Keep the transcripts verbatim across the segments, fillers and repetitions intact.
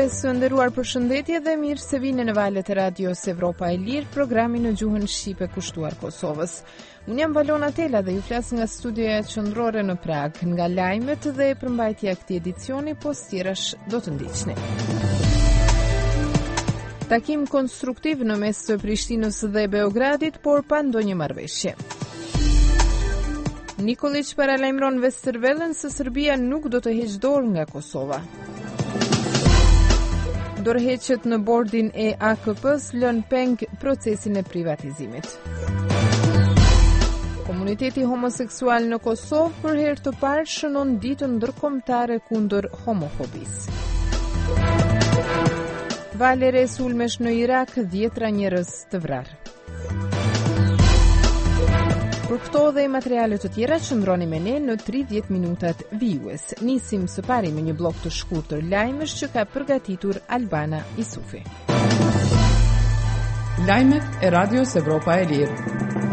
Dëgjues të nderuar, përshëndetje dhe mirë se vini në valët e radios Evropa e Lirë, programi në gjuhën shqipe kushtuar Kosovës. Unë jam Valona Tela dhe ju flas nga studioja qendrore në Prag, nga lajmet dhe përmbajtja e këtij edicioni, po tjerash do të ndiqni. Takim konstruktiv në mes të Prishtinës dhe Beogradit, por pa ndonjë marrëveshje. Nikolić paralajmëron Westervellen se Serbia nuk do të heqë dorë nga Kosova. Dorëheqjet në bordin e A K P-s lën peng procesin e privatizimit. Komuniteti homoseksual në Kosovë për herë të parë shënon ditën ndërkombëtare kundër homofobisë. Vale re sulmesh në Irak, dhjetra njerëz të vrarë. Për këto dhe materiale të tjera qëndroni me ne në tridhjetë minutat vijues. Nisim së pari me një blok të shkurtër lajmesh që ka përgatitur Albana Isufi. Lajmet e Radios Evropa e Lirë.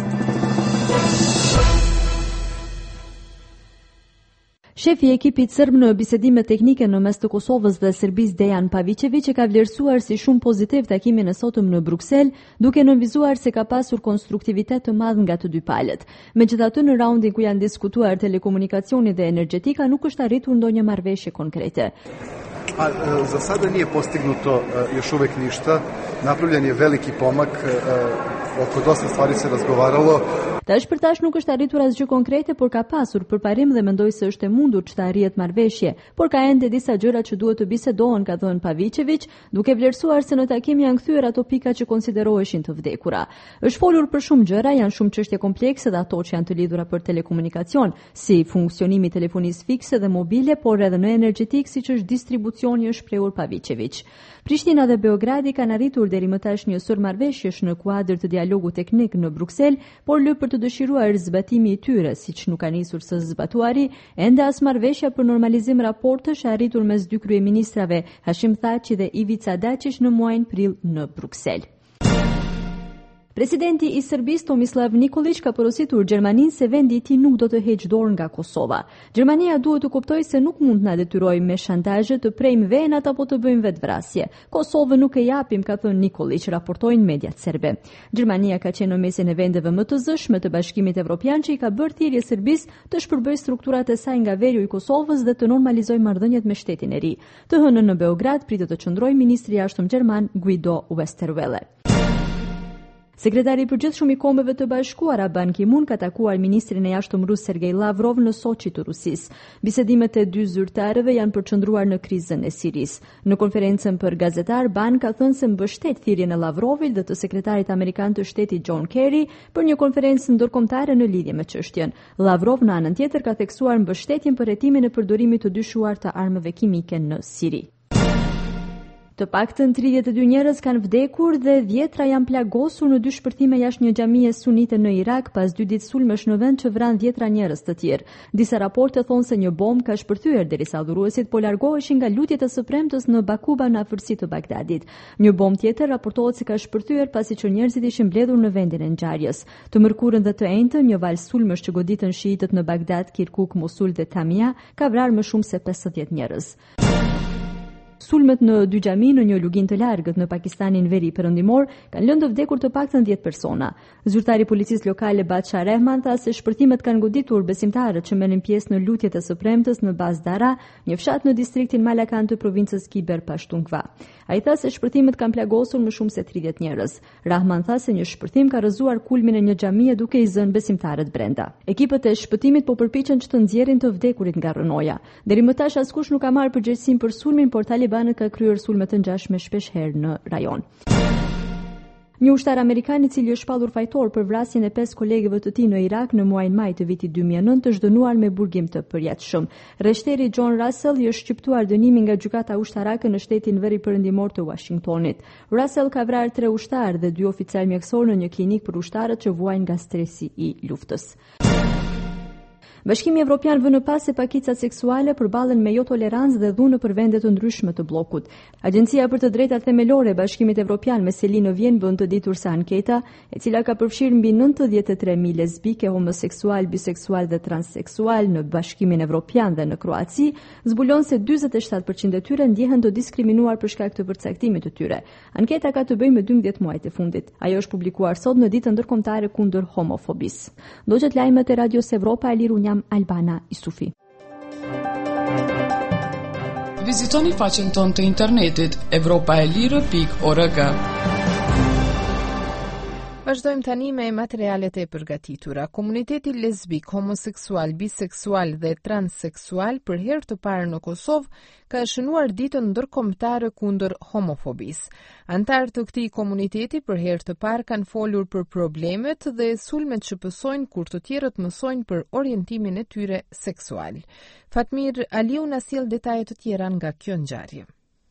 Shefi i ekipit serb në bisedime teknike në mes të Kosovës dhe Serbisë Dejan Pavićević e ka vlerësuar si shumë pozitiv takimin e sotëm në Bruksel, duke nënvizuar se ka pasur konstruktivitet të madh nga të dy palët. Megjithatë, në raundin ku janë diskutuar telekomunikacioni dhe energjetika nuk është arritur ndonjë marrëveshje konkrete. A, za sada nije postignuto još uvek ništa. Napravljen je veliki pomak, oko dosta stvari se razgovaralo. Tash për tash nuk është arritur asgjë konkrete, por ka pasur përparim dhe mendoj se është e mundur që të arrihet marrëveshje, por ka ende disa gjëra që duhet të bisedohen, ka thënë Pavićević, duke vlerësuar se në takim janë kthyer ato pika që konsideroheshin të vdekura. Është folur për shumë gjëra, janë shumë çështje komplekse dhe ato që janë të lidhura për telekomunikacion, si funksionimi i telefonisë fikse dhe mobile, por edhe në energjetik, siç është distribucioni, është shprehur Pavićević. Prishtina dhe Beogradi kanë arritur deri më tash një sër marrëveshjesh në kuadër të dialogut teknik në Bruksel, por lë për të dëshiruar zbatimi i tyre, siç nuk ka nisur së zbatuari, ende as marrëveshja për normalizim raportesh e arritur mes dy kryeministrave, Hashim Thaçi dhe Ivica Dačić në muajin prill në Bruksel. Presidenti i Serbisë Tomislav Nikolić ka porositur Gjermaninë se vendi i tij nuk do të heqë dorë nga Kosova. Gjermania duhet të kuptojë se nuk mund të na detyrojë me shantazhe të prejmë venat apo të bëjmë vetvrasje. Kosovën nuk e japim, ka thënë Nikolić, raportojnë mediat serbe. Gjermania ka qenë në mesin e vendeve më të zëshme të Bashkimit Evropian që i ka bërë thirrje Serbisë të shpërbëjë strukturat e saj nga veriu i Kosovës dhe të normalizojë marrëdhëniet me shtetin e ri. Të hënën në Beograd pritet të qëndrojë ministri i jashtëm gjerman Guido Westerwelle. Sekretari i përgjithshëm i Kombeve të Bashkuara Ban Ki-moon ka takuar ministrin e jashtëm rus Sergej Lavrov në Soçi të Rusisë. Bisedimet e dy zyrtarëve janë përqendruar në krizën e Sirisë. Në konferencën për gazetar, Ban ka thënë se mbështet thirrjen e Lavrovit dhe të sekretarit amerikan të shtetit John Kerry për një konferencë ndërkombëtare në lidhje me çështjen. Lavrov në anën tjetër ka theksuar mbështetjen për hetimin e përdorimit të dyshuar të armëve kimike në Siri. Të paktën tridhjetë e dy njerëz kanë vdekur dhe dhjetra janë plagosur në dy shpërthime jashtë një xhamie sunite në Irak pas dy ditë sulmesh në vend që vran dhjetra njerëz të tjerë. Disa raporte thonë se një bombë ka shpërthyer derisa adhuruesit po largoheshin nga lutjet e së premtes në Bakuba në afërsi të Bagdadit. Një bombë tjetër raportohet se ka shpërthyer pasi që njerëzit ishin mbledhur në vendin e ngjarjes. Të mërkurën dhe të enjtën, një val sulmesh që goditën shiitët në Bagdad, Kirkuk, Mosul dhe Tamia ka vrarë më shumë se pesëdhjetë njerëz. Sulmet në dy xhami në një lugin të largët në Pakistanin veri perëndimor kanë lënë të vdekur të paktën dhjetë persona. Zyrtari i policisë lokale Badsha Rehman tha se shpërthimet kanë goditur besimtarët që merrin pjesë në lutjet e së premtes në Baz Dara, një fshat në distriktin Malakan të provincës Khyber Pakhtunkhwa. Ai tha se shpërthimet kanë plagosur më shumë se tridhjetë njerëz. Rahman tha se një shpërthim ka rrëzuar kulmin e një xhamie duke i zënë besimtarët brenda. Ekipët e shpëtimit po përpiqen që të nxjerrin të vdekurit nga rënoja. Deri më tash askush nuk ka marrë përgjegjësinë për sulmin, por talibanët ka kryer sulme të ngjashme shpeshherë në rajon. Një ushtar amerikan i cili është shpallur fajtor për vrasjen e pesë kolegëve të tij në Irak në muajin maj të vitit dy mijë e nëntë është dënuar me burgim të përjetshëm. Rreshteri John Russell i është shqiptuar dënimin nga gjykata ushtarake në shtetin veri perëndimor të Washingtonit. Russell ka vrarë tre ushtarë dhe dy oficar mjekësor në një klinik për ushtarët që vuajnë nga stresi i luftës. Bashkimi Evropian vë në pas se pakicat seksuale përballen me jo tolerancë dhe dhunë për vende të ndryshme të bllokut. Agjencia për të drejtat themelore e Bashkimit Evropian me seli në Vjenë bën të ditur se anketa, e cila ka përfshirë mbi nëntëdhjetë e tre mijë lesbike, homoseksual, biseksual dhe transseksual në Bashkimin Evropian dhe në Kroaci, zbulon se dyzet e shtatë përqind e tyre ndjehen të diskriminuar për shkak të përcaktimit të tyre. Anketa ka të bëjë me dymbëdhjetë muajt e fundit. Ajo është publikuar sot në ditën ndërkombëtare kundër homofobisë. Ndoqët lajmet e Radios Evropa e Lirë, unë jam Albana Isufi. Vizitoni faqen tonë të internetit evropa e lirë pikë org. Vazhdojmë tani me materialet e përgatitura. Komuniteti lesbik, homoseksual, biseksual dhe transseksual për herë të parë në Kosovë ka shënuar ditën ndërkombëtare kundër homofobisë. Antarë të këtij komuniteti për herë të parë kanë folur për problemet dhe sulmet që pësojnë kur të tjerët mësojnë për orientimin e tyre seksual. Fatmir Aliu na sjell detaje të tjera nga kjo ngjarje.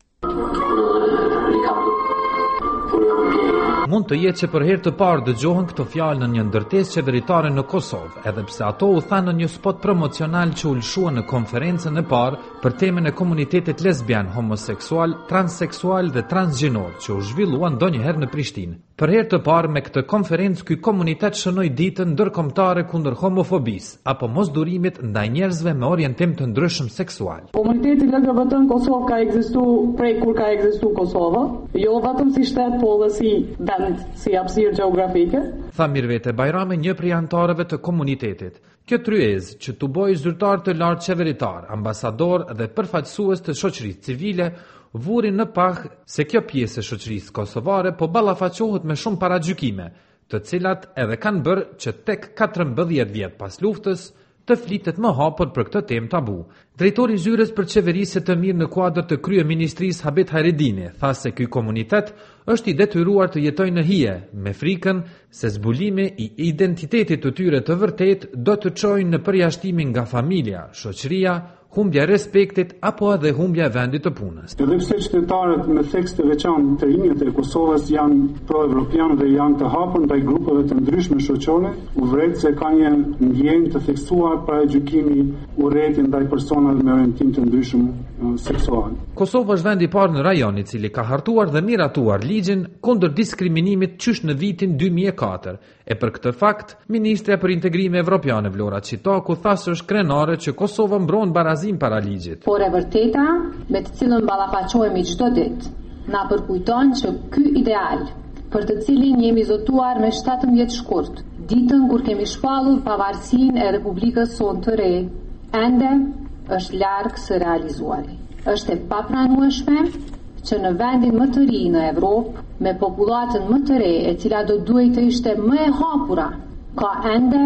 Mund të jetë që për herë të parë dëgjohen këto fjalë në një ndërtesë qeveritare në Kosovë, edhe pse ato u thanë në një spot promocional që u lëshua në konferencën e parë për temën e komunitetit lesbian, homoseksual, transseksual dhe transgjinor që u zhvillua ndonjëherë në Prishtinë. Për herë të parë me këtë konferencë ky komunitet shënoi ditën ndërkombëtare kundër homofobisë apo mosdurimit ndaj njerëzve me orientim të ndryshëm seksual. Komuniteti L G B T në Kosovë ka ekzistuar prej kur ka ekzistuar Kosova, jo vetëm si shtet, po edhe si vend, si hapësirë gjeografike. Tha Mirvete Bajrami, një prej anëtarëve të komunitetit. Kjo tryezë që tu boi zyrtar të lartë qeveritar, ambasador dhe përfaqësues të shoqërisë civile, vuri në pah se kjo pjesë e shoqërisë kosovare po ballafaqohet me shumë paragjykime, të cilat edhe kanë bërë që tek katërmbëdhjetë vjet pas luftës të flitet më hapur për këtë temë tabu. Drejtori i zyrës për qeverisje të mirë në kuadër të kryeministrisë Habet Hajredini tha se ky komunitet është i detyruar të jetojë në hije, me frikën se zbulimi i identitetit të tyre të vërtet do të çojë në përjashtimin nga familja, shoqëria, humbja e respektit apo edhe humbja e vendit të punës. Edhe pse qytetarët me theks të veçantë të rinjët e Kosovës janë pro-evropianë dhe janë të hapur ndaj grupeve të ndryshme shoqërore, u vret se ka një ndjenjë të theksuar para gjykimi urrëti ndaj personave me orientim të ndryshëm uh, seksual. Kosova është vendi i parë në rajon i cili ka hartuar dhe miratuar ligjin kundër diskriminimit qysh në vitin dy mijë e katër. E për këtë fakt, Ministrja për Integrim Evropiane Vlora Çitaku tha se është krenare që Kosova mbron barazim para ligjit. Por e vërteta, me të cilën ballafaqohemi çdo ditë, na përkujton që ky ideal, për të cilin jemi zotuar me shtatëmbëdhjetë shkurt, ditën kur kemi shpallur pavarësinë e Republikës sonë të re, ende është larg së realizuari. Është e papranueshme që në vendin më të ri në Evropë, me popullatën më të re, e cila do duhej të ishte më e hapura, ka ende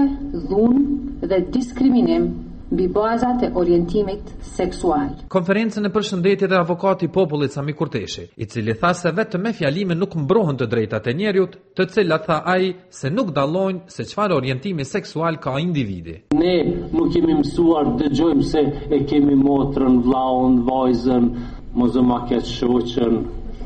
dhunë dhe diskriminim mbi bazat e orientimit seksual. Konferencën e përshëndetje dhe avokati i popullit Sami Kurteshi, i cili tha se vetëm me fjalime nuk mbrohen të drejtat e njerëzit, të cilat tha ai se nuk dallojnë se çfarë orientimi seksual ka individi. Ne nuk kemi mësuar, dëgjojmë se e kemi motrën, vllaun, vajzën, mos e ma keq shoqën.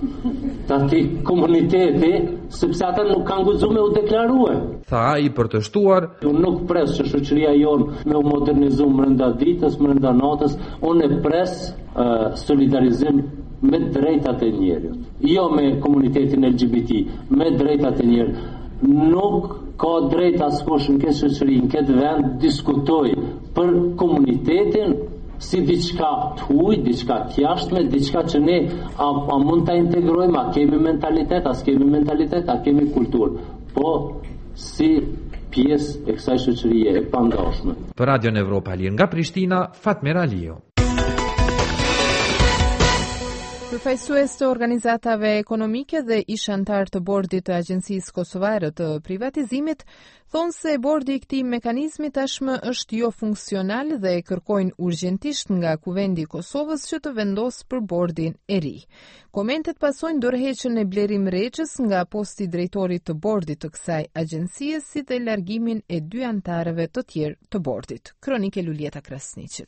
Tati komuniteti, sepse ata nuk kanë guxuar me u deklarue. Tha ai për të shtuar, unë nuk pres që shoqëria jonë me u modernizu brenda ditës, brenda natës, unë e pres uh, solidarizim me drejtat e njerëzit. Jo me komunitetin L G B T, me drejtat e njerëzit. Nuk ka drejt askush në këtë shoqëri, në këtë vend diskutoj për komunitetin si diçka të huj, diçka të jashtme, diçka që ne a, a mund ta integrojmë, a kemi mentalitet, a s'kemi mentalitet, a kemi kulturë, po si pjesë e kësaj shoqërie e pandashme. Për Radion Evropa Lirë nga Prishtina, Fatmir Aliu. Përfaqësues të organizatave ekonomike dhe ish antar të bordit të Agjencisë Kosovare të Privatizimit thonë se bordi i këtij mekanizmi tashmë është jo funksional dhe kërkojnë urgjentisht nga Kuvendi i Kosovës që të vendosë për bordin e ri. Komentet pasojnë dorëheqjen e Blerim Reçës nga posti drejtorit të bordit të kësaj agjencie, si dhe largimin e dy antarëve të tjerë të bordit. Kronike Lulieta Krasniqit.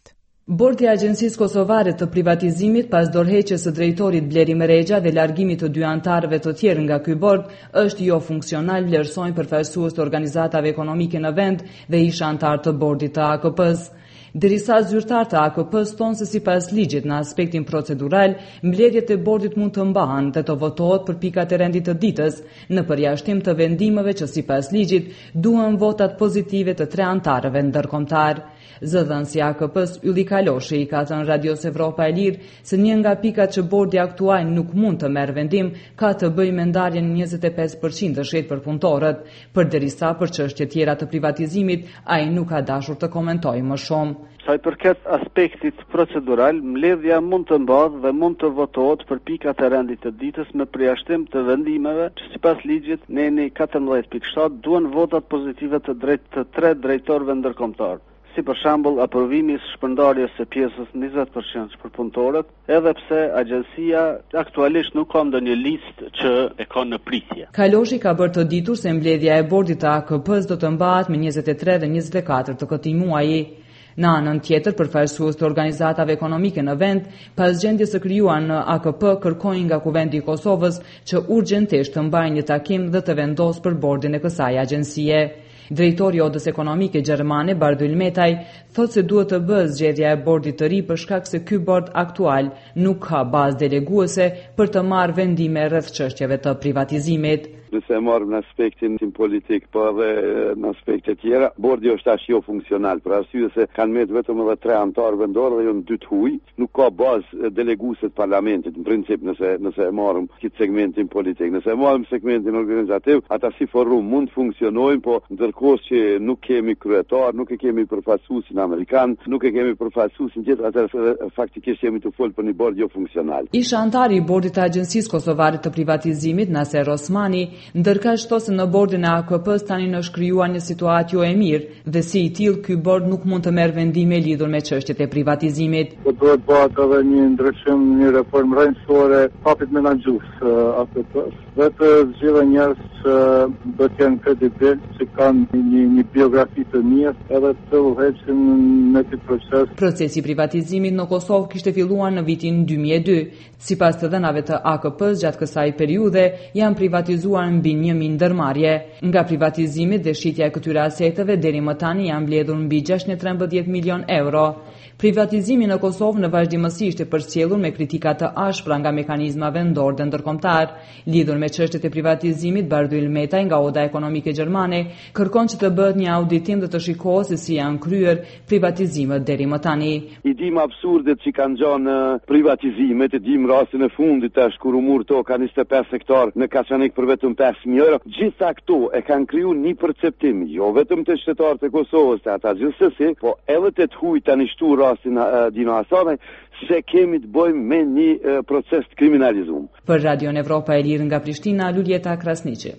Bordi i Agjencisë Kosovare të Privatizimit pas dorëheqjes së drejtorit Bleri Meregja dhe largimit të dy anëtarëve të tjerë nga ky bord është jo funksional, vlerësojnë përfaqësues të organizatave ekonomike në vend dhe ish anëtar të bordit të A K P-s. Derisa zyrtar të A K P-s thonë se sipas ligjit në aspektin procedural, mbledhjet e bordit mund të mbahen dhe të votohet për pikat e rendit të ditës, në përjashtim të vendimeve që sipas ligjit duhen votat pozitive të tre anëtarëve ndërkombëtar. Zëdhënësi i A K P-s Ylli Kaloshi i ka thënë Radios Evropa e Lirë se një nga pikat që bordi aktual nuk mund të merr vendim ka të bëjë me ndarjen e njëzet e pesë përqind të shet për punëtorët, përderisa për çështje tjera të privatizimit ai nuk ka dashur të komentojë më shumë. Sa i përket aspektit procedural, mbledhja mund të mbahet dhe mund të votohet për pikat e rendit të ditës me përjashtim të vendimeve që sipas ligjit neni katërmbëdhjetë pikë shtatë duhen votat pozitive të drejt të tre drejtorëve ndërkombëtar. Si për shembull aprovimi i shpërndarjes së pjesës njëzet përqind për punëtorët, edhe pse agjencia aktualisht nuk ka ndonjë listë që e ka në pritje. Kaloshi ka bërë të ditur se mbledhja e bordit të A K P-s do të mbahet me njëzet e tre dhe njëzet e katër të këtij muaji. Në anën tjetër, përfaqësues të organizatave ekonomike në vend, pas gjendjes së krijuar në A K P, kërkojnë nga Kuvendi i Kosovës që urgjentisht të mbajnë një takim dhe të vendosë për bordin e kësaj agjencie. Drejtori i Odës Ekonomike Gjermane, Bardyl Metaj, thotë se duhet të bëhet zgjedhja e bordit të ri për shkak se ky bord aktual nuk ka bazë deleguese për të marrë vendime rreth çështjeve të privatizimit. Nëse e marrim në aspektin politik, po edhe në aspekte tjera, bordi është tash jo funksional, për arsye se kanë mbet vetëm edhe tre anëtar vendor dhe janë dy të huaj, nuk ka bazë deleguese të parlamentit, në princip nëse nëse e marrim këtë segmentin politik. Nëse e marrim segmentin organizativ, ata si forum mund të funksionojnë, po ndërkohë që nuk kemi kryetar, nuk e kemi përfaqësuesin amerikan, nuk e kemi përfaqësuesin tjetër, atë faktikisht jemi të folë për një bord jo funksional. Ish antari i bordit të Agjencisë Kosovare të Privatizimit, Naser Osmani, ndërka shto se në bordin e A K P-s tani në shkryuar një situatë jo e mirë dhe si i tillë ky bord nuk mund të merr vendime lidhur me çështjet e privatizimit. Do të bëhet edhe një ndryshim, një reformë rrënjësore hapit menaxhues A K P-s. Dhe të zgjidhë njerëz që do të jenë kredibil, që kanë një, një biografi të mirë edhe të udhëheqin në këtë proces. Procesi i privatizimit në Kosovë kishte filluar në vitin dy mijë e dy. Sipas të dhënave të A K P-s gjatë kësaj periudhe janë privatizuar mbi një mijë ndërmarrje. Nga privatizimit dhe shitja e këtyre aseteve deri më tani janë mbledhur mbi gjashtëdhjetë e trembëdhjetë milion euro. Privatizimi në Kosovë në vazhdimësi ishte përcjellur me kritika të ashpra nga mekanizma vendor dhe ndërkombëtar. Lidhur me çështjet e privatizimit, Bardyl Metaj nga Oda Ekonomike Gjermane kërkon që të bëhet një auditim dhe të shikohet se si janë kryer privatizimet deri më tani. I dim absurdet që kanë gjanë privatizimet, i dim rastin e fundit tash kur u mur toka njëzet e pesë hektar në Kaçanik për vetëm pesë mijë euro. Gjitha këto e kanë kriju një perceptim, jo vetëm të shtetarët e Kosovës, të ata gjithsesi, po edhe të të huaj tani shtu rastin uh, Dino Hasanaj, se kemi të bëjmë me një uh, proces të kriminalizuar. Për Radion Evropa e Lirë nga Prishtina, Luljeta Krasniqi.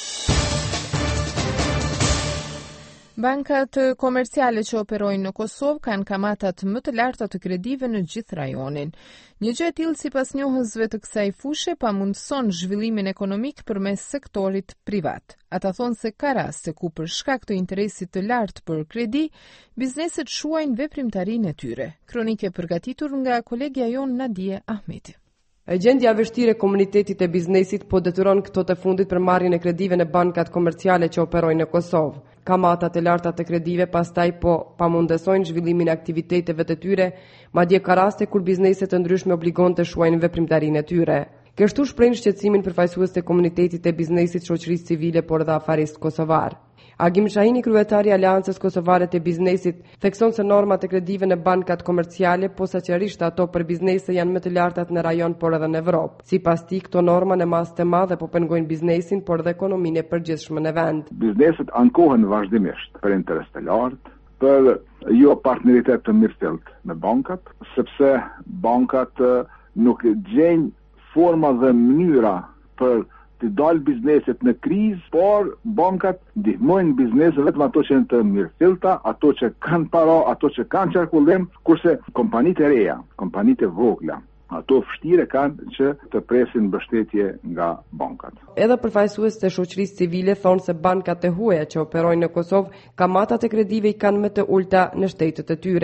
Bankat komerciale që operojnë në Kosovë kanë kamatat më të larta të kredive në gjithë rajonin. Një gjë e tillë sipas njohësve të kësaj fushë pamundson zhvillimin ekonomik përmes sektorit privat. Ata thonë se ka raste ku për shkak të interesit të lartë për kredi, bizneset shuajnë veprimtarinë e tyre. Kronike përgatitur nga kolegja jon Nadie Ahmeti. Gjendja vështire e komunitetit e biznesit po detyron këto të fundit për marrjen e kredive në bankat komerciale që operojnë në Kosovë. Kamatat e larta të kredive pastaj po pamundësojnë zhvillimin e aktiviteteve të tyre, madje ka raste kur bizneset të ndryshme obligon të shuajnë veprimtarinë e tyre. Kështu shprehin shqetësimin përfaqësues të komunitetit e biznesit, shoqërisë civile por dhe afarist kosovar. Agim Shahini, kryetari i Aleancës Kosovare të Biznesit, thekson se normat e kredive në bankat komerciale posaçërisht ato për biznese janë më të lartat në rajon por edhe në Evropë. Sipas tij, këto norma në masë të madhe po pengojnë biznesin por dhe ekonominë e përgjithshme në vend. Bizneset ankohen vazhdimisht për interes të lartë, për jo partneritet të mirëfillt me bankat, sepse bankat nuk gjejnë forma dhe mënyra për të dalë bizneset në krizë, por bankat ndihmojnë bizneset vetëm ato që janë të mirëfillta, ato që kanë para, ato që kanë qarkullim, kurse kompanitë e reja, kompanitë e vogla, ato vështire kanë që të presin mbështetje nga bankat. Edhe përfaqësues të shoqërisë civile thonë se bankat e huaja që operojnë në Kosovë, kamatat e kredive i kanë më të ulta në shtetet e tyre.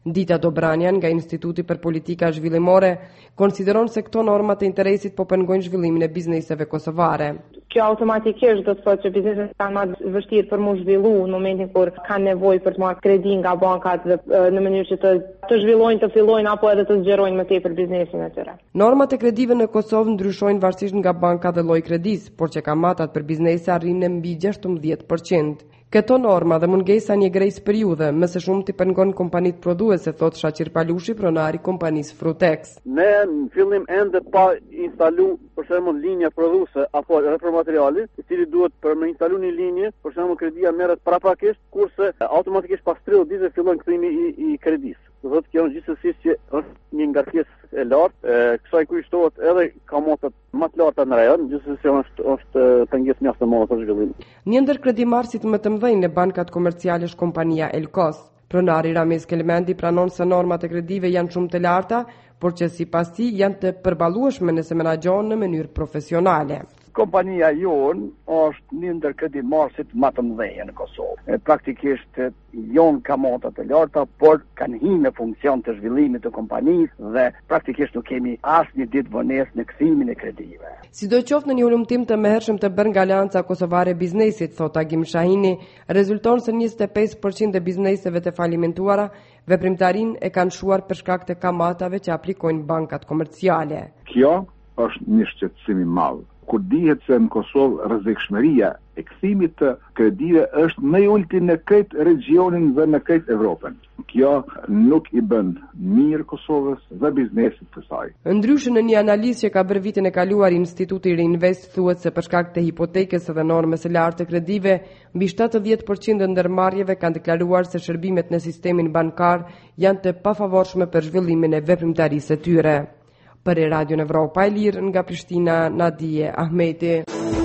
Dita Dobranian nga Instituti për Politika Zhvillimore konsideron se këto norma të interesit po pengojnë zhvillimin e bizneseve kosovare. Kjo automatikisht do të thotë që bizneset kanë më vështirë për mu zhvillu në momentin kur kanë nevojë për të marrë kredi nga bankat dhe në mënyrë që të, të zhvillojnë, të fillojnë apo edhe të zgjerojnë më tepër biznesin e tyre. Normat e kredive në Kosovë ndryshojnë varësisht nga banka dhe lloji kredis, por që kamatat për biznese arrin në mbi gjashtëmbëdhjetë përqind. Këto norma dhe mungesa një grace periudhe më së shumti pengon kompanitë prodhuese, thot Shaqir Palushi, pronari kompanisë Frutex. Ne në fillim ende pa instalu për shembull linja prodhuese apo repromateriali, i cili duhet për me instalu një linjë, për shembull kredia merret paraprakisht, kurse automatikisht pas tridhjetë ditëve fillon kthimi i, i kredisë. Do thotë kjo është gjithsesi që është një ngarkesë e lartë, kësaj kushtohet edhe kamatat më të larta në rajon, gjithsesi është është pengesë mjaft e madhe për zhvillim. Një ndër kredimarrësit më të mëdhenj në bankat komerciale është kompania Elkos. Pronari Ramiz Kelmendi pranon se normat e kredive janë shumë të larta, por që sipas tij janë të përballueshme nëse menaxhohen në mënyrë profesionale. Kompania jonë është një ndër kredimarrësit më të mëdhenj në Kosovë. Praktikisht jonë kamata të larta, por kanë hyrë në funksion të zhvillimit të kompanisë dhe praktikisht nuk kemi asnjë ditë vonesë në kthimin e kredive. Sidoqoftë në një ulëmtim të mëhershëm të bërë nga Alianca Kosovare e Biznesit, thot Agim Shahini, rezulton se njëzet e pesë përqind e bizneseve të falimentuara veprimtarin e kanë shuar për shkak të kamatave që aplikojnë bankat komerciale. Kjo është një shqetësim i madh. Kur dihet se në Kosovë rrezikshmëria e kthimit të kredive është më e ulti në këtë regionin dhe në këtë Evropën. Kjo nuk i bën mirë Kosovës dhe biznesit të saj. Ndryshe në një analizë që ka bërë vitin e kaluar, Instituti Reinvest thuhet se për shkak të hipotekës dhe normës së lartë të kredive, mbi shtatëdhjetë përqind e ndërmarrjeve kanë deklaruar se shërbimet në sistemin bankar janë të pafavorshme për zhvillimin e veprimtarisë së tyre. Për Radio Evropa e Lirë nga Prishtina, Nadije Ahmeti.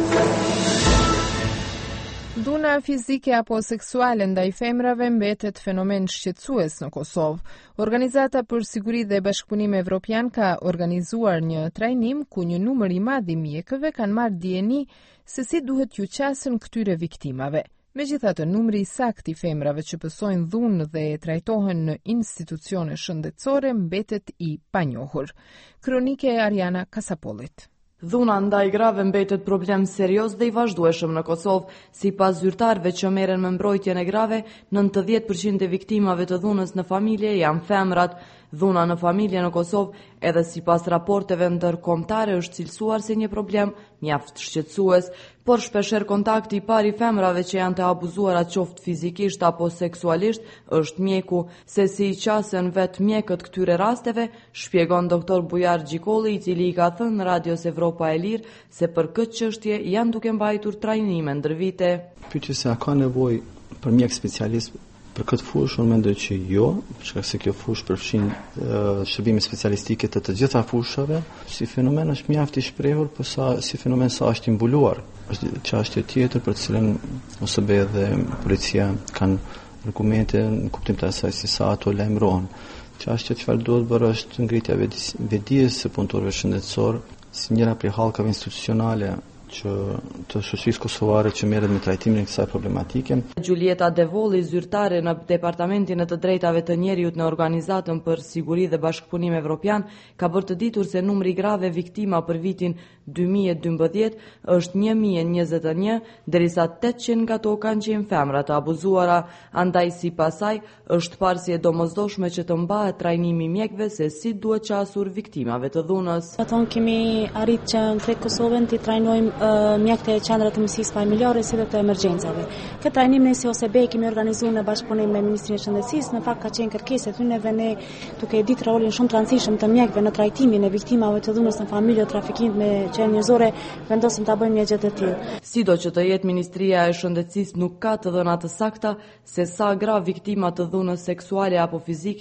Dhuna fizike apo seksuale ndaj femrave mbetet fenomen shqetësues në Kosovë. Organizata për Siguri dhe Bashkëpunim Evropian ka organizuar një trajnim ku një numër i madh i mjekëve kanë marrë dijeni se si duhet ju qasen këtyre viktimave. Megjithatë, numri i saktë i femrave që pësojnë dhunë dhe trajtohen në institucione shëndetësore mbetet i panjohur. Kronike e Ariana Kasapolit. Dhuna ndaj grave mbetet problem serios dhe i vazhdueshëm në Kosovë. Sipas zyrtarëve që merren me mbrojtjen e grave, nëntëdhjetë përqind e viktimave të dhunës në familje janë femrat. Dhuna në familje në Kosovë, edhe sipas raporteve ndërkombëtare, është cilësuar si një problem mjaft shqetësues, por shpeshherë kontakti i parë i femrave që janë të abuzuara qoftë fizikisht apo seksualisht është mjeku. Se si i qasen vetë mjekët këtyre rasteve, shpjegon doktor Bujar Gjikolli, i cili i ka thënë në Radios Evropa e Lirë se për këtë çështje janë duke mbajtur trajnime ndër vite. Pyetja se a ka nevojë për mjek specialist për këtë fushë, unë mendoj që jo, shkak se kjo fushë përfshin uh, shërbime specialistike të të gjitha fushave. Si fenomen është mjaft i shprehur, por sa si fenomen sa është i mbuluar. Është çështje tjetër për të cilën O S B dhe policia kanë argumente në kuptim të asaj se sa ato lajmërohen. Çështja që çfarë duhet bërë është ngritja vedijes së punëtorëve shëndetësor, si njëra prej hallkave institucionale që të shoqërisë kosovare që merret me trajtimin e kësaj problematike. Gjulieta Devolli, zyrtare në Departamentin e të Drejtave të Njeriut në Organizatën për Siguri dhe Bashkëpunim Evropian, ka bërë të ditur se numri grave viktima për vitin dy mijë e dymbëdhjetë është një mijë e njëzet e një, derisa tetëqind nga to kanë qenë femra të abuzuara. Andaj sipas saj është parë si e domosdoshme që të mbahet trajnimi i mjekëve se si duhet qasur viktimave të dhunës. Aton kemi arritë që në krejt Kosovën të trajnojmë mjekët e qendrës të mësisë familjare si dhe të emergjencave. Këtë trajnim ne si O S B kemi organizuar në bashkëpunim me Ministrinë e Shëndetësisë. Në fakt ka qenë kërkesë e tyre ne duke ditë rolin shumë të rëndësishëm të mjekëve në trajtimin e viktimave të dhunës në familje, trafikimit me qenë njerëzore, vendosim ta bëjmë një gjë të tillë. Sido që të jetë Ministria e Shëndetësisë nuk ka të dhëna të sakta se sa gra viktima të dhunës seksuale apo fizike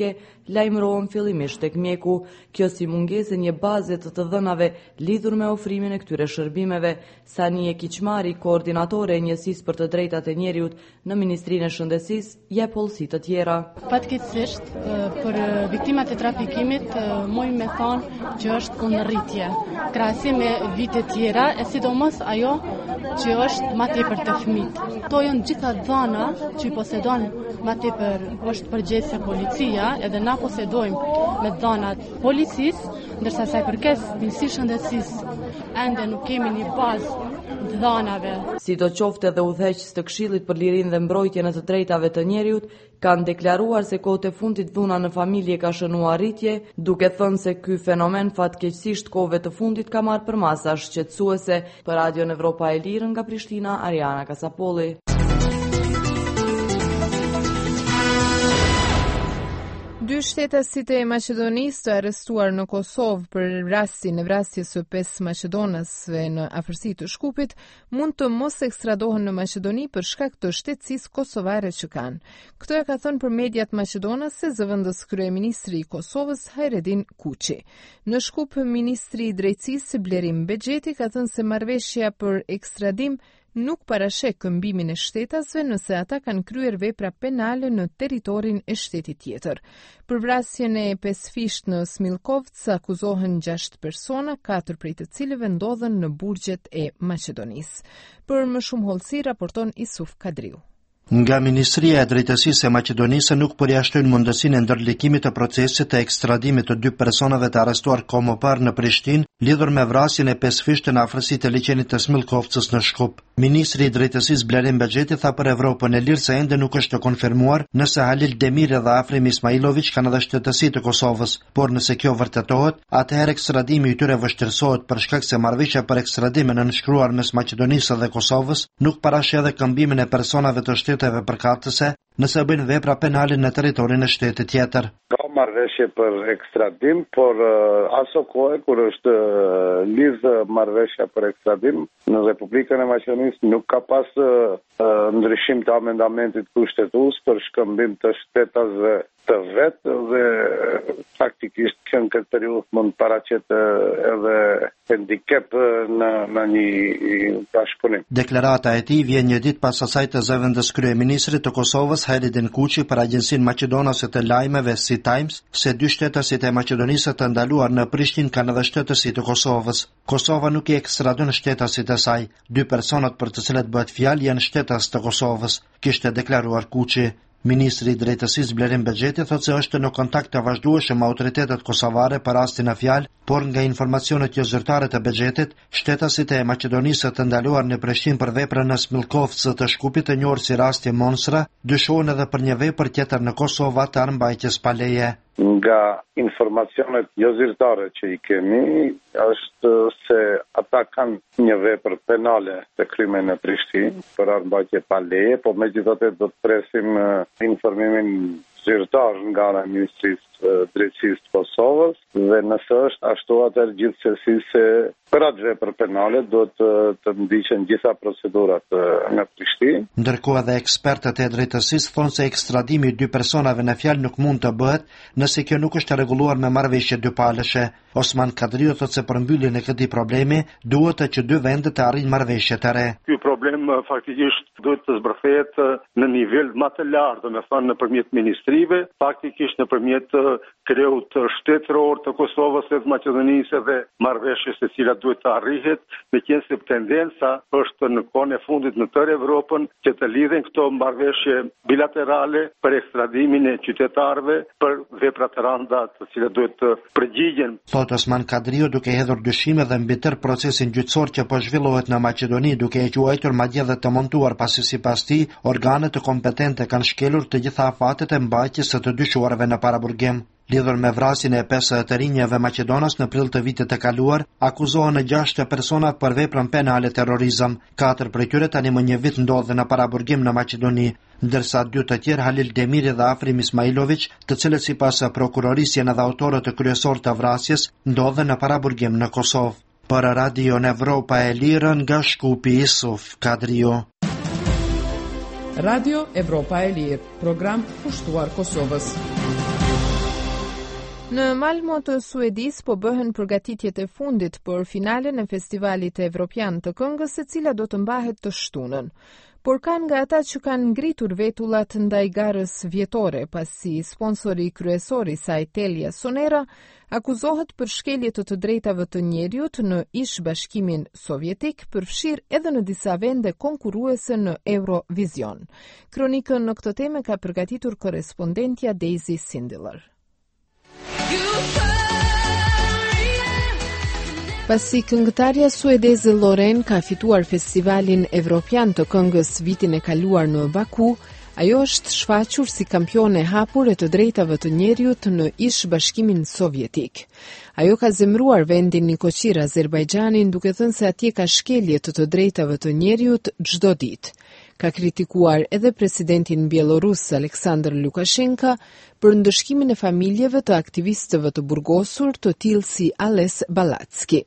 lajmërohen fillimisht tek mjeku, kjo si mungesë e një baze të të dhënave lidhur me ofrimin e këtyre shërbimeve. Sanie Kiçmari, koordinatore e njësisë për të drejtat e njeriut në Ministrinë e Shëndetësisë, jep pollësi të tjera. Fatkeqësisht, për viktimat e trafikimit, mund me thonë që është në rritje, krahasim me vite tjera, e sidomos ajo që është ma tepër të fëmijët. To janë gjitha dhëna që posedon ma tepër është përgjegjësia policia, edhe na posedojmë me dhënat policisë, ndërsa sa i përket Ministrisë së Shëndetësisë, ende nuk kemi një bazë dhënave. Sidoqoftë edhe udhëheqës të Këshillit për Lirinë dhe Mbrojtjen e të Drejtave të Njeriut kanë deklaruar se kohët e fundit dhuna në familje ka shënuar rritje, duke thënë se ky fenomen fatkeqësisht kohëve të fundit ka marrë përmasa shqetësuese. Për Radion Evropa e Lirë nga Prishtina, Ariana Kasapolli. Dy shtetasit e Maqedonisë të arrestuar në Kosovë për rastin e vrasjes së pesë maqedonasve në afërsi të Shkupit mund të mos ekstradohen në Maqedoni për shkak të shtetësisë kosovare që kanë. Këtë e ka thënë për mediat maqedonase zëvendës kryeministri i Kosovës Hajredin Kuçi. Në Shkup, ministri i drejtësisë Blerim Bexheti ka thënë se marrëveshja për ekstradim nuk parashek këmbimin e shtetasve nëse ata kanë kryer vepra penale në territorin e shtetit tjetër. Për vrasjen e pesë fisht në Smilkovc akuzohen gjashtë persona, katër prej të cilëve ndodhen në burgjet e Maqedonisë. Për më shumë hollësi raporton Isuf Kadriu. Nga Ministria e Drejtësisë e Maqedonisë nuk përjashtojnë mundësinë e ndërlikimit të procesit të ekstradimit të dy personave të arrestuar kohë më parë në Prishtinë lidhur me vrasjen e pesë fishtë në afërsi të liçenit të Smilkovcës në Shkup. Ministri i Drejtësisë Blerim Bexheti tha për Evropën e Lirë se ende nuk është të konfirmuar nëse Halil Demiri dhe Afrim Ismailović kanë edhe shtetësi të Kosovës, por nëse kjo vërtetohet, atëherë ekstradimi i tyre vështirësohet për shkak se marrëveshja për ekstradimin e nënshkruar mes Maqedonisë dhe Kosovës nuk parashë edhe këmbimin e personave të shteteve përkatëse nëse bëjnë vepra penale në territorin e shtetit tjetër. Ka marrëveshje për ekstradim, por uh, aso kohë kur është uh, lidhë marrëveshja për ekstradim në Republikën e Maqedonisë nuk ka pas uh, ndryshim të amendamentit kushtetues për shkëmbim të shtetasve të vetë dhe faktikisht që në këtë periudhë mund paraqet edhe handicap në, në një bashkëpunim. Deklarata e tij vjen një ditë pas asaj të zëvendës kryeministrit të Kosovës Hajredin Kuçi për agjencinë maqedonase të lajmeve Sea Times se dy shtetasit e Maqedonisë të ndaluar në Prishtinë kanë edhe shtetësi të Kosovës. Kosova nuk i ekstradon shtetasit e saj. Dy personat për të cilët bëhet fjalë janë shtetas të Kosovës, kishte deklaruar Kuçi. Ministri i Drejtësisë Blerim Bexheti thotë se është në kontakt të vazhdueshëm me autoritetet kosovare për rastin e fjalë, por nga informacionet jo zyrtare të Bexhetit, shtetasit e Maqedonisë të ndaluar në Prishtinë për veprën në Smilkovcë të Shkupit të njohur si rasti Monsra, dyshohen edhe për një vepër tjetër në Kosovë të armbajtjes pa leje. Nga informacionet jo zyrtare që i kemi, është se ata kanë një vepër penale të krime në Prishtinë për armbajtje pa leje, po megjithatë do të presim informimin zyrtar nga ana e Ministrisë Drejtësisë të Kosovës dhe nëse është ashtu atëherë gjithsesi se për atë vepër penale do të, të ndiqen gjitha procedurat në Prishtinë. Ndërkohë edhe ekspertët e drejtësisë thonë se ekstradimi i dy personave në fjalë nuk mund të bëhet nëse kjo nuk është rregulluar me marrëveshje dypalëshe. Osman Kadriu thotë se për mbylljen e këtij problemi duhet që dy vendet të arrijnë marrëveshje të re. Ky problem faktikisht duhet të zbërthehet në nivel më të lartë, domethënë nëpërmjet ministrive, faktikisht nëpërmjet kreut shtetëror të Kosovës dhe të Maqedonisë dhe marrëveshjes të cilat duhet të arrihet, me qenë se tendenca është në kohën e fundit në tërë Evropën që të lidhen këto marrëveshje bilaterale për ekstradimin e qytetarëve për vepra të rënda të cilat duhet të përgjigjen. Thot Osman Kadriu duke hedhur dyshime dhe mbi tërë procesin gjyqësor që po zhvillohet në Maqedoni, duke e quajtur madje edhe të montuar pasi sipas tij organet të kompetente kanë shkelur të gjitha afatet e mbajtjes së të dyshuarve në paraburgim. Lidhur me vrasjen e pesë të rinjeve maqedonas në prill të vitit të kaluar, akuzohen në gjashtë persona për veprën penale terrorizëm. Katër prej tyre tani më një vit ndodhen në paraburgim në Maqedoni, ndërsa dy të tjerë Halil Demiri dhe Afrim Ismailović, të cilët sipas prokurorisë janë edhe autorët të kryesorë të vrasjes, ndodhen në paraburgim në Kosovë. Për Radio Evropa e Lirë nga Shkupi, Isuf Kadriu. Radio Evropa e Lirë, program kushtuar Kosovës. Në Malmo të Suedis po bëhen përgatitjet e fundit për finalen e Festivalit Evropian të Këngës, e cila do të mbahet të shtunën. Por kanë nga ata që kanë ngritur vetullat ndaj garës vjetore, pasi sponsori kryesor i saj, Telia Sonera, akuzohet për shkelje të të drejtave të njeriut në ish bashkimin sovjetik, përfshirë edhe në disa vende konkurruese në Eurovision. Kronikën në këtë temë ka përgatitur korespondentja Daisy Sindler. Pasi këngëtarja suedeze Loreen ka fituar festivalin evropian të këngës vitin e kaluar në Baku, ajo është shfaqur si kampione hapur e të drejtave të njeriut në ish bashkimin sovjetik. Ajo ka zemruar vendin Nikoqir, Azerbajxhanin, duke thënë se atje ka shkelje të të drejtave të njeriut çdo ditë. Ka kritikuar edhe presidentin bielorus Aleksandr Lukashenko për ndëshkimin e familjeve të aktivistëve të burgosur të tillë si Ales Balacki.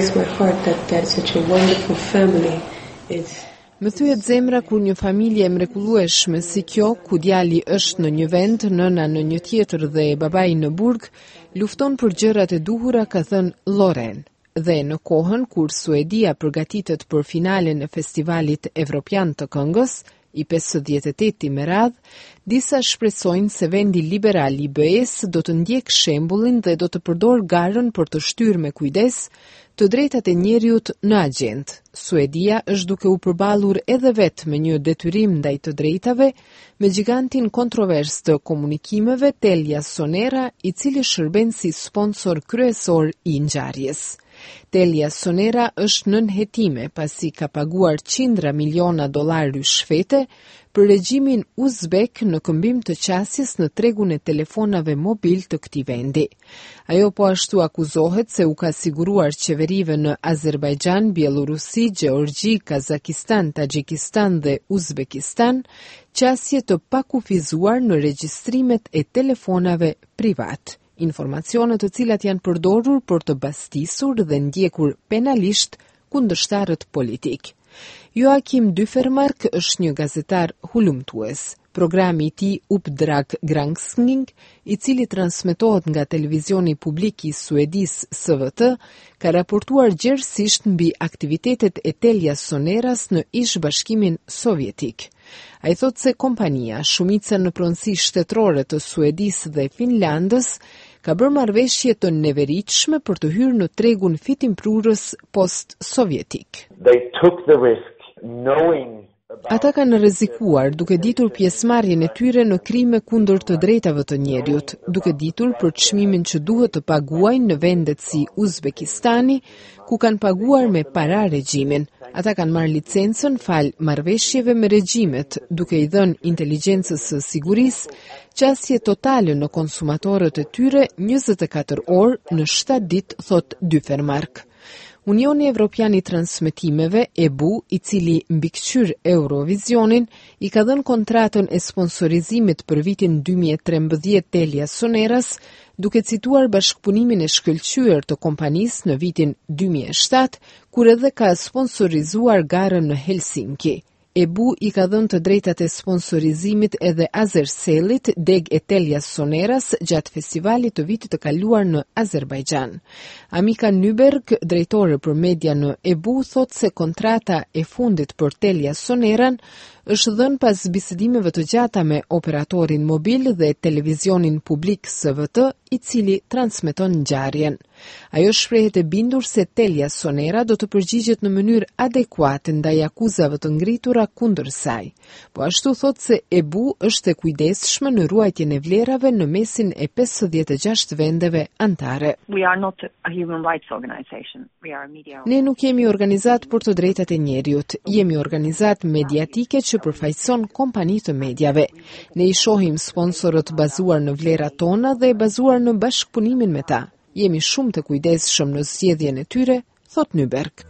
Më thyet zemra kur një familje e mrekullueshme si kjo, ku djali është në një vend, nëna në një tjetër dhe babai në burg, lufton për gjërat e duhura, ka thënë Loreen. Dhe në kohën kur Suedia përgatitet për finalen e Festivalit Evropian të Këngës, i pesëdhjetë e tetë me radhë, disa shpresojnë se vendi liberal i B E-s do të ndjek shembullin dhe do të përdor garën për të shtyrë me kujdes të drejtat e njeriut në agjend. Suedia është duke u përballur edhe vetë me një detyrim ndaj të drejtave, me gigantin kontrovers të komunikimeve Telia Sonera, i cili shërben si sponsor kryesor i ngjarjes. Telia Sonera është nën hetime pasi ka paguar qindra miliona dollar rishfete për regjimin uzbek në këmbim të qasjes në tregun e telefonave mobil të këtij vendi. Ajo po ashtu akuzohet se u ka siguruar qeverive në Azerbajxhan, Bielorusi, Gjeorgji, Kazakistan, Tagjikistan dhe Uzbekistan qasje të pakufizuar në regjistrimet e telefonave privat. Informacione të cilat janë përdorur për të bastisur dhe ndjekur penalisht kundërshtarët politik. Joakim Dyfermark është një gazetar hulumtues. Programi i tij Uppdrag Granskning, i cili transmetohet nga televizioni publik i Suedis S V T, ka raportuar gjerësisht mbi aktivitetet e Telia Soneras në ish bashkimin sovjetik. Ai thotë se kompania, shumica në pronësi shtetërore të Suedisë dhe Finlandës, ka bërë marrëveshje të neveritshme për të hyrë në tregun fitimprurës post-sovjetik. They took the risk knowing Ata kanë rrezikuar duke ditur pjesëmarrjen e tyre në krime kundër të drejtave të njeriut, duke ditur për çmimin që duhet të paguajnë në vendet si Uzbekistani, ku kanë paguar me para regjimin. Ata kanë marrë licencën fal marrëveshjeve me regjimet, duke i dhënë inteligjencës së sigurisë qasje totale në konsumatorët e tyre njëzet e katër orë në shtatë ditë, thot Dyfermark. Unioni Evropian i Transmetimeve, E B U, i cili mbikëqyr Eurovisionin, i ka dhënë kontratën e sponsorizimit për vitin dy mijë e trembëdhjetë Telia Soneras, duke cituar bashkëpunimin e shkëlqyer të kompanisë në vitin dy mijë e shtatë, kur edhe ka sponsorizuar garën në Helsinki. E B U i ka dhënë të drejtat e sponsorizimit edhe Azercellit, deg e Telia Soneras, gjatë festivalit të vitit të kaluar në Azerbajxhan. Amika Nyberg, drejtore për media në E B U, thot se kontrata e fundit për Telia Soneran është dhënë pas bisedimeve të gjata me operatorin mobil dhe televizionin publik S V T, i cili transmeton ngjarjen. Ajo shprehet e bindur se Telia Sonera do të përgjigjet në mënyrë adekuate ndaj akuzave të ngritura kundër saj. Po ashtu thot se E B U është e kujdesshme në ruajtjen e vlerave në mesin e pesëdhjetë e gjashtë vendeve anëtare. We are not a human rights organization. We are a media. Ne nuk jemi organizat për të drejtat e njeriut, jemi organizat mediatike që përfaqëson kompani të medjave. Ne i shohim sponsorët bazuar në vlerat tona dhe bazuar në bashkëpunimin me ta. Jemi shumë të kujdesshëm në zgjedhjen e tyre, thot Nyberg.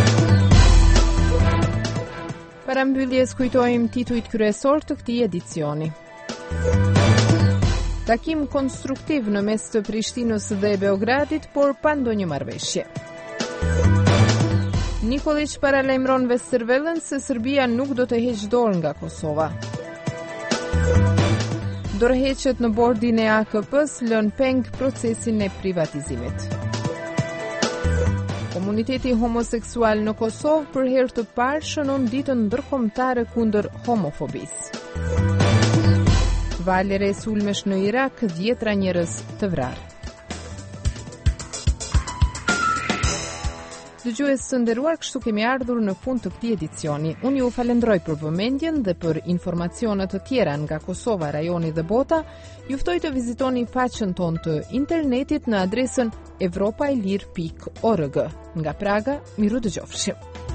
Para mbylljes kujtojmë titujt kryesor të këtij edicioni. Takim konstruktiv në mes të Prishtinës dhe Beogradit, por pa ndonjë marrëveshje. Nikolić paralajmëron Vestervellen se Serbia nuk do të heqë dorë nga Kosova. Dorëheqjet në bordin e A K P-s lën peng procesin e privatizimit. Komuniteti homoseksual në Kosovë për herë të parë shënon ditën ndërkombëtare kundër homofobisë. Valë re sulmesh në Irak, dhjetra njerëz të vrarë. Dëgjues të nderuar, kështu kemi ardhur në fund të këtij edicioni. Unë ju falenderoj për vëmendjen dhe për informacione të tjera nga Kosova, rajoni dhe bota. Ju ftoj të vizitoni faqen tonë të internetit në adresën evropaelir pikë org. Nga Praga, miru dëgjofshim.